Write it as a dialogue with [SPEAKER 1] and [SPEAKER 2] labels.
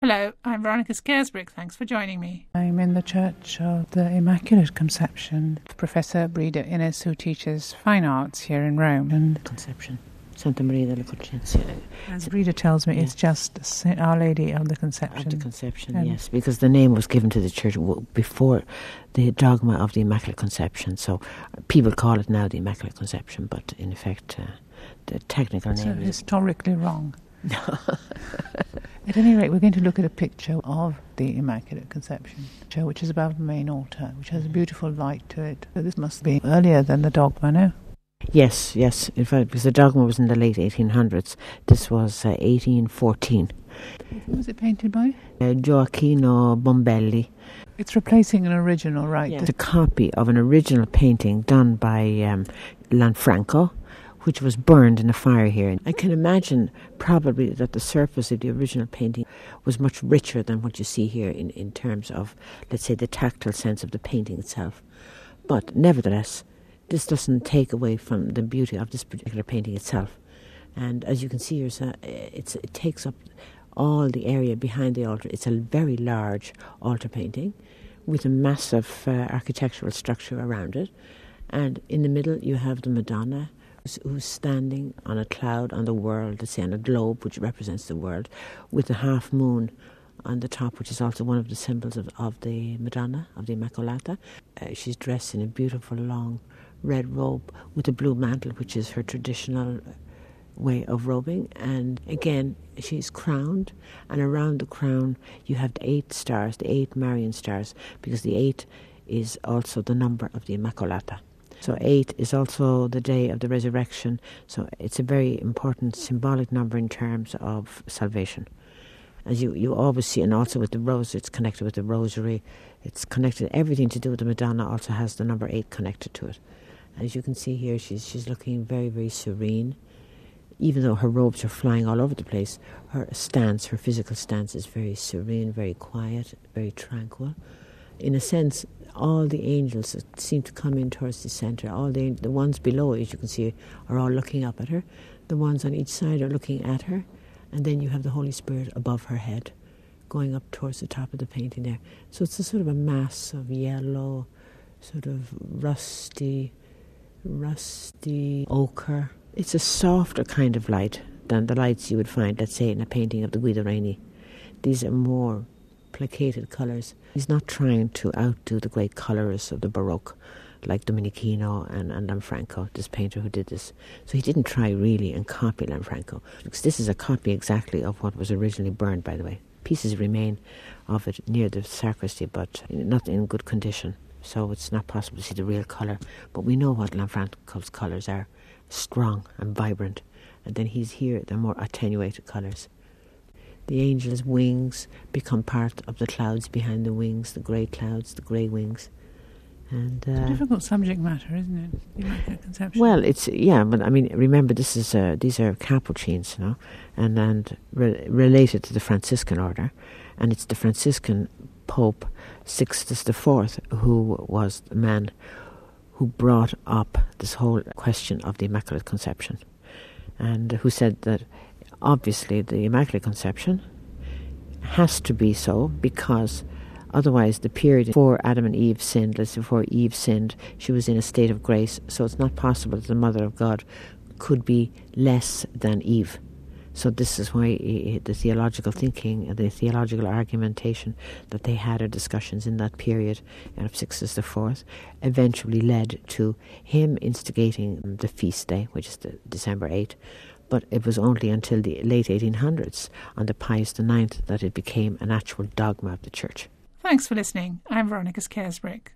[SPEAKER 1] Hello, I'm Veronica Scaresbrick. Thanks for joining me.
[SPEAKER 2] I'm in the Church of the Immaculate Conception. Professor Breda Innes, who teaches fine arts here in Rome. And
[SPEAKER 3] Conception. Santa Maria della Conception.
[SPEAKER 2] as Breda tells me, it's just Our Lady of the Conception.
[SPEAKER 3] Of the Conception, yes, because the name was given to the church before the dogma of the Immaculate Conception. So people call it now the Immaculate Conception, but in effect, the technical name is
[SPEAKER 2] historically wrong. At any rate, we're going to look at a picture of the Immaculate Conception, which is above the main altar, which has a beautiful light to it. So this must be earlier than the dogma, no?
[SPEAKER 3] Yes. In fact, because the dogma was in the late 1800s. This was 1814.
[SPEAKER 2] Who was it painted by?
[SPEAKER 3] Gioacchino Bombelli.
[SPEAKER 2] It's replacing an original, right?
[SPEAKER 3] Yeah. It's a copy of an original painting done by Lanfranco, which was burned in a fire here. I can imagine probably that the surface of the original painting was much richer than what you see here in terms of, let's say, the tactile sense of the painting itself. But nevertheless, this doesn't take away from the beauty of this particular painting itself. And as you can see yourself, it takes up all the area behind the altar. It's a very large altar painting with a massive architectural structure around it. And in the middle you have the Madonna, who's standing on a cloud on the world, let's say on a globe which represents the world, with a half moon on the top, which is also one of the symbols of the Madonna, of the Immacolata. She's dressed in a beautiful long red robe with a blue mantle, which is her traditional way of robing. And again, she's crowned, and around the crown you have the 8 stars, the 8 Marian stars, because the 8 is also the number of the Immacolata. So 8 is also the day of the resurrection, so it's a very important symbolic number in terms of salvation. As you always see, and also with the rose, it's connected with the rosary, it's connected, everything to do with the Madonna also has the number 8 connected to it. As you can see here, she's looking very, very serene. Even though her robes are flying all over the place, her stance, her physical stance is very serene, very quiet, very tranquil. In a sense, all the angels that seem to come in towards the centre, all the ones below, as you can see, are all looking up at her. The ones on each side are looking at her. And then you have the Holy Spirit above her head, going up towards the top of the painting there. So it's a sort of a mass of yellow, sort of rusty ochre. It's a softer kind of light than the lights you would find, let's say, in a painting of the Guido Reni. These are more placated colours. He's not trying to outdo the great colourists of the Baroque, like Domenichino and Lanfranco, this painter who did this. So he didn't try really and copy Lanfranco, because this is a copy exactly of what was originally burned, by the way. Pieces remain of it near the sacristy, but not in good condition. So it's not possible to see the real colour. But we know what Lanfranco's colours are, strong and vibrant. And then he's here, the more attenuated colours. The angel's wings become part of the clouds behind the wings, the grey clouds, the grey wings. And
[SPEAKER 2] it's a difficult subject matter, isn't it? The Immaculate Conception.
[SPEAKER 3] Well, but I mean, remember, these are Capuchins, you know, and related to the Franciscan order, and it's the Franciscan Pope Sixtus IV who was the man who brought up this whole question of the Immaculate Conception, and who said that obviously the Immaculate Conception has to be so because otherwise the period before Adam and Eve sinned, before Eve sinned, she was in a state of grace, so it's not possible that the Mother of God could be less than Eve. So this is why the theological thinking, the theological argumentation that they had, or discussions in that period of Sixtus IV, eventually led to him instigating the feast day, which is the December 8th. But it was only until the late 1800s, under Pius IX, that it became an actual dogma of the Church.
[SPEAKER 1] Thanks for listening. I'm Veronica Scaresbrick.